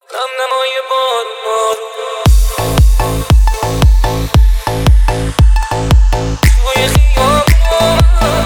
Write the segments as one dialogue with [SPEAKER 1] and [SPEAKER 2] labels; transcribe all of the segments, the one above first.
[SPEAKER 1] نمای بارون توی خیابون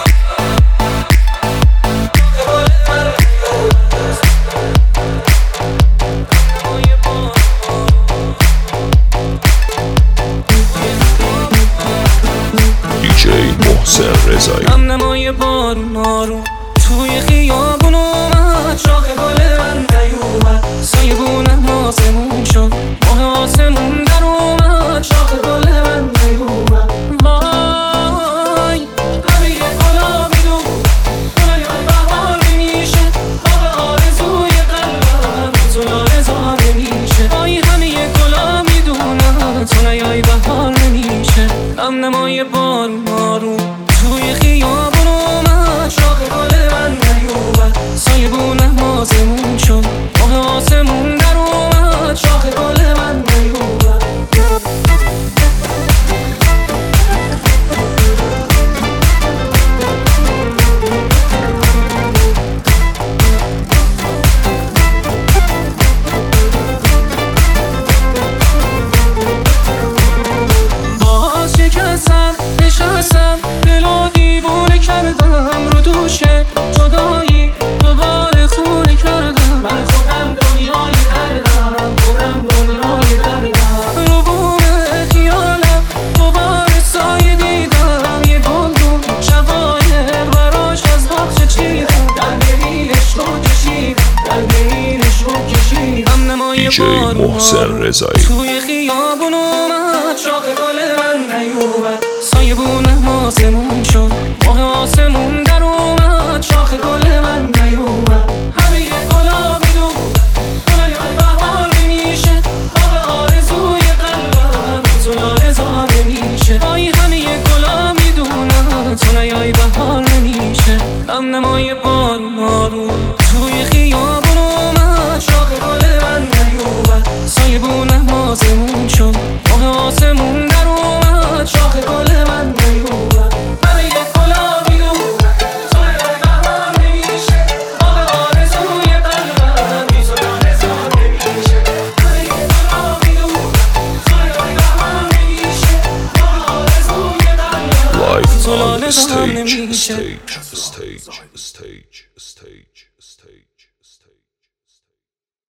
[SPEAKER 2] دیجی محسن رضایی.
[SPEAKER 1] نمای بارون آروم توی خیابون اومد، شاخ گل من نیومد، سایه بونم آسمون شد، ماه آسمون در اومد، شاخ گل من نیومد. وای همه گلا میدون گلای بهار نمیشه، باغ آرزوی قلبم تو لاله‌زار نمیشه. وای همه گلا میدونم تو نیای بهار نمیشه. نمای بارون آروم توی خیابون اومد، شاخ گل من نیومد، سایه بونم آسمون شد، ماه آسمون در اومد، شاخ گل من نیومد. باز شکستم نشستم، دلو دیوونه کردم رو دوشه جدایی، دوباره خونه کردم. من خودم دنیای دردم، خودم دنیای دردم. رو بوم خیالم دوباره سایه دیدم، یه گلدون شقایق براش از باغچه چیدم، در دلش رو کشیدم، در دلش رو کشیدم. نمای
[SPEAKER 2] دیجی
[SPEAKER 1] بارون
[SPEAKER 2] محسن رضایی.
[SPEAKER 1] توی خیابون اومد، شاخ گل من نیومد، سایه بونم آسمون شد، ماه آسمون در اومد، شاخ گل من نیومد. همه گلا میدون گلای بهار نمیشه، باغ آرزوی قلبم تو لاله‌زار نمیشه. وای همه گلا میدونم تو نیای بهار نمیشه. نمای بارون آروم توی خیابون اومد، شاخ گل من نیومد، سایه بونم آسمون شد، ماه آسمون در اومد، شاخ گل من نیومد. همه گلا میدون گلای بهار نمیشه، باغ آرزوی قلبم تو لاله‌زار نمیشه. همه گلا میدون گلای بهار نمیشه، باغ آرزوی قلبم
[SPEAKER 2] Live
[SPEAKER 1] تو
[SPEAKER 2] on
[SPEAKER 1] لاله‌زار
[SPEAKER 2] stage.
[SPEAKER 1] نمیشه.